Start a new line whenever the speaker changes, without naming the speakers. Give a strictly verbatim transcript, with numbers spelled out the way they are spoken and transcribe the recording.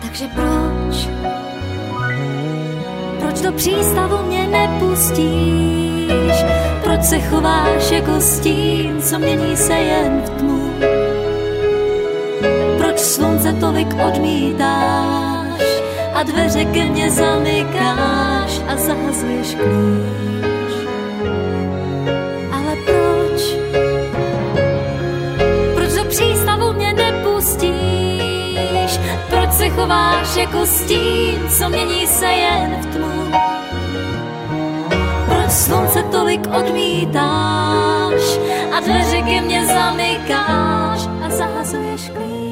Takže proč? Proč do přístavu mě nepustíš? Proč se chováš jako stín, co mění se jen v tmu? Proč slunce tolik odmítáš a dveře ke mně zamykáš a zahazuješ klíč? Ale proč? Proč do přístavu mě nepustíš? Proč se chováš jako stín, co mění se jen v tmu? Proč slunce tolik odmítáš a dveře ke mně zamykáš a zahazuješ klíč?